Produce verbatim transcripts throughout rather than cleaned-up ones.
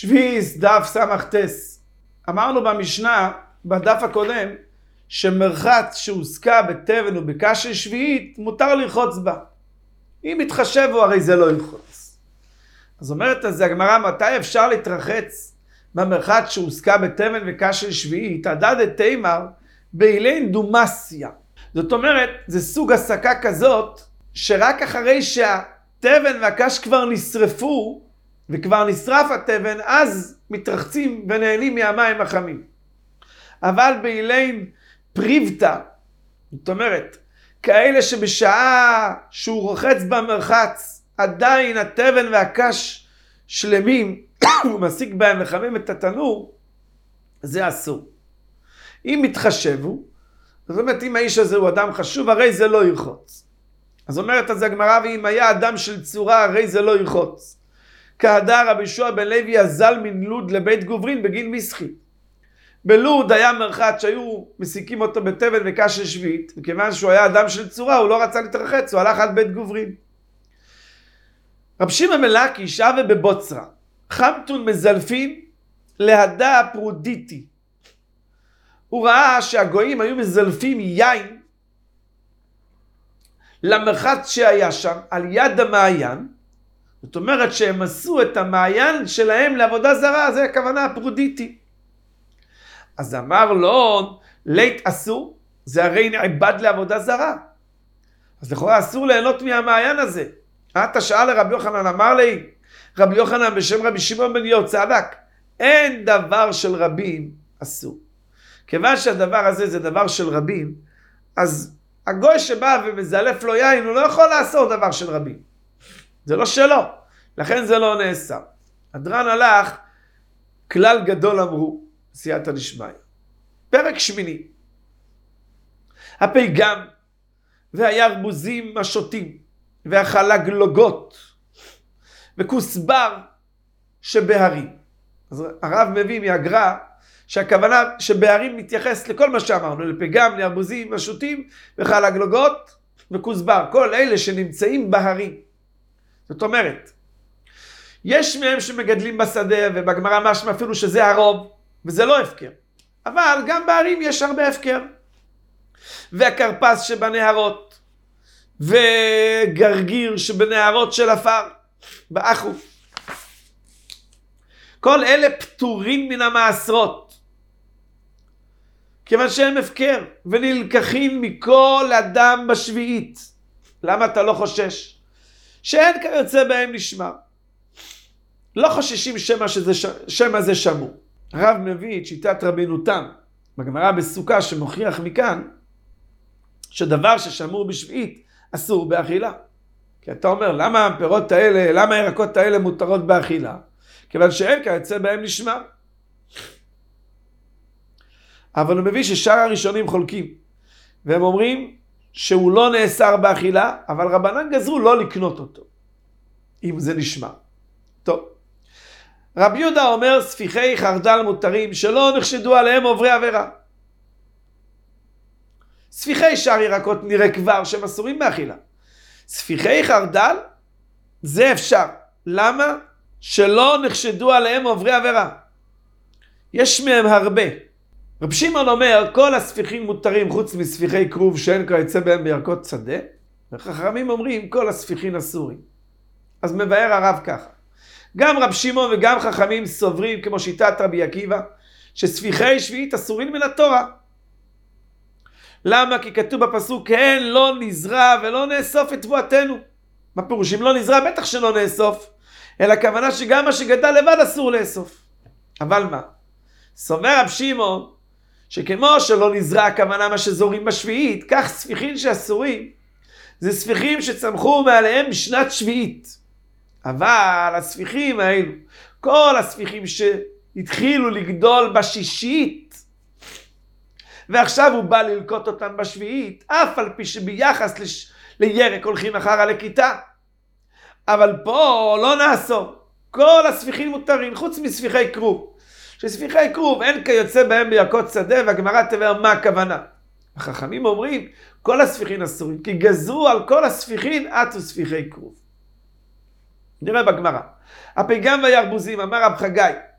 שביעיס דף סמ"ס. אמרנו במשנה, בדף הקודם, שמרחץ שהוסקה בתבן ובקש של שביעית, מותר לרחוץ בה. אם מתחשב הוא, הרי זה לא ירחוץ. אז אומרת אז הגמרא, מתי אפשר להתרחץ במרחץ שהוסקה בתבן וקש של שביעית? הדד תימר באילין דומסיה. זאת אומרת, זה סוג הסקה כזאת, שרק אחרי שהתבן והקש כבר נשרפו, וכבר נשרף התבן, אז מתרחצים ונהנים מהמים החמים. אבל באילין פריבטה, זאת אומרת, כאלה שבשעה שהוא רוחץ במרחץ, עדיין התבן והקש שלמים, הוא מסיק בהם לחמם את התנור, זה אסור. אם מתחשבו, זאת אומרת, אם האיש הזה הוא אדם חשוב, הרי זה לא ירחוץ. אז אומרת אז הגמרא, ואם היה אדם של צורה, הרי זה לא ירחוץ. כהדר רבי יהושע בן לוי אזל מן לוד לבית גוברין בגיל מסחי. בלוד היה מרחץ שהיו מסיקים אותו בתבן וקש של שביעית, וכיוון שהוא היה אדם של צורה, הוא לא רצה להתרחץ, הוא הלך על בית גוברין. רב שמעון בן לקיש שווה בבוצרה, חמתון מזלפין להדה פרודיטי. הוא ראה שהגויים היו מזלפים יין למרחץ שהיה שם, על יד המעיין. זאת אומרת שהם עשו את המעיין שלהם לעבודה זרה, זה הכוונה הפרודיטי. אז אמר לו, לית אסור, זה הרי נעבד לעבודה זרה. אז לכאורה אסור ליהנות מהמעיין הזה. אתה שאל לרבי יוחנן, אמר לי, רבי יוחנן בשם רבי שמעון בן יהוצדק, אין דבר של רבים אסור. כיוון שהדבר הזה זה דבר של רבים, אז הגוי שבא ומזלף לו יין, הוא לא יכול לעשות דבר של רבים. זה לא שלו, לכן זה לא נעשה. הדרן הלך, כלל גדול אמרו, סייעתא דשמיא. פרק שמיני. הפגם והירבוזים השוטים והחלגלוגות וכוסבר שבהרים. אז הרב מביא מהגר"א שהכוונה שבהרים מתייחס לכל מה שאמרנו, לפגם, לירבוזים השוטים וחלגלוגות וכוסבר, כל אלה שנמצאים בהרים. זאת אומרת, יש מהם שמגדלים בשדה, ובגמרא משמע אפילו שזה הרוב, וזה לא הפקר. אבל גם בהרים יש הרבה הפקר. והקרפס שבנהרות, וגרגיר שבנהרות של עפר, באחו. כל אלה פטורים מן המעשרות. כיוון שהם הפקר, ונלקחים מכל אדם בשביעית. למה אתה לא חושש? שאין כיוצא בהם נשמר. לא חוששים שמה, שזה, שמה זה שמור. הרב מביא את שיטת רבינו תם, בגמרא בסוכה שמוכיח מכאן, שדבר ששמור בשביעית אסור באכילה. כי אתה אומר, למה הפירות האלה, למה הירקות האלה מותרות באכילה? כיוון שאין כיוצא בהם נשמר. אבל הוא מביא ששאר הראשונים חולקים, והם אומרים שהוא לא נאסר באכילה, אבל רבנן גזרו לא לקנות אותו, אם זה נשמר. טוב. רבי יהודה אומר, ספיחי חרדל מותרים שלא נחשדו עליהם עוברי עבירה. ספיחי שאר ירקות נראה כבר שהם אסורים באכילה. ספיחי חרדל, זה אפשר. למה? שלא נחשדו עליהם עוברי עבירה. יש מהם הרבה. רב שמעון אומר, כל הספיחים מותרים חוץ מספיחי כרוב שאין כיוצא בהם בירקות שדה, וחכמים אומרים, כל הספיחים אסורים. אז מבאר הרב ככה. גם רב שמעון וגם חכמים סוברים, כמו שיטת רבי עקיבא, שספיחי שביעית אסורים מן התורה. למה? כי כתוב בפסוק, כן, לא נזרע ולא נאסוף את תבואתנו. מה פירוש? אם לא נזרע, בטח שלא נאסוף. אלא הכוונה שגם מה שגדל לבד אסור לאסוף. אבל מה? סובר רב שמעון, שכמו שלא נזרע הכוונה מה שזורים בשביעית, כך ספיחים שאסורים, זה ספיחים שצמחו מעליהם בשנת שביעית. אבל הספיחים האלו, כל הספיחים שהתחילו לגדול בשישית, ועכשיו הוא בא ללקוט אותם בשביעית, אף על פי שביחס לש... לירק הולכים אחר לכיתה. אבל פה לא נאסור. כל הספיחים מותרים, חוץ מספיחי כרוב. שספיחי כרוב אין כיוצא בהם בירקות שדה, והגמרא תבהר מה הכוונה. החכמים אומרים, כל הספיחים אסורים, כי גזרו על כל הספיחים עטו ספיחי כרוב. נראה בגמרא. הפגם והירבוזים, אמר רב חגי,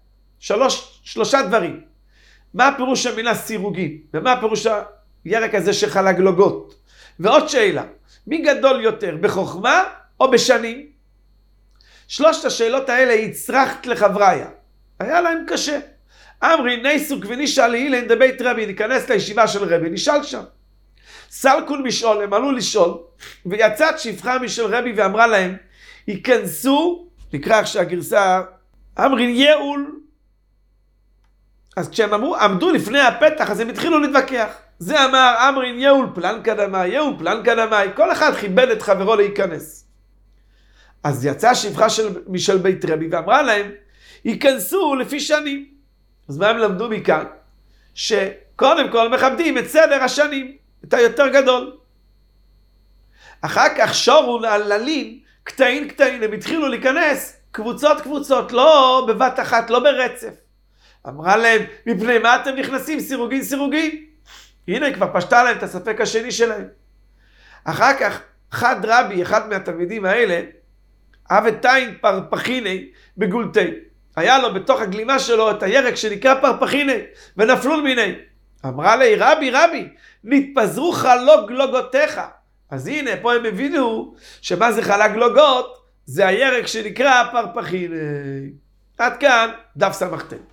שלוש, שלושה דברים. מה הפירוש המילה סירוגין? ומה הפירוש הירק הזה שחלגלוגות? ועוד שאלה, מי גדול יותר, בחוכמה או בשנים? שלושת השאלות האלה הצרכת לחבריה. היה להם קשה. אמרי נסוק ונשאל אילן דבית רבי, ניכנס לישיבה של רבי, נשאל שם. סלקון משאול, הם עלו לשאול, ויצאת שפחה משל רבי ואמרה להם, ייכנסו, נקרא עכשיו הגרסה, אמרין יעול. אז כשהם אמרו, עמדו לפני הפתח, אז הם התחילו להתווכח. זה אמר, אמרין יעול פלן קדמי, יעול פלן קדמי, כל אחד כיבד את חברו להיכנס. אז יצאה שפחה של, משל בית רבי ואמרה להם, ייכנסו לפי שנים. אז מה הם למדו מכאן? שקודם כל מכבדים את סדר השנים, את היותר גדול. אחר כך שורון על ללין, קטעים קטעים, הם התחילו להיכנס קבוצות קבוצות, לא בבת אחת, לא ברצף. אמרה להם, מפני מה אתם נכנסים? סירוגין סירוגין. הנה כבר פשטה להם את הספק השני שלהם. אחר כך חד רבי, אחד מהתלמידים האלה, אבתיים פרפחיני בגולתי. היה לו בתוך הגלימה שלו את הירק שנקרא פרפחיני, ונפלו מיני. אמרה לי, רבי, רבי, נתפזרו חלוק גלוגותיך. אז הנה, פה הם הבינו שמה זה חלק גלוגות, זה הירק שנקרא פרפחיני. עד כאן, דף סמכתן.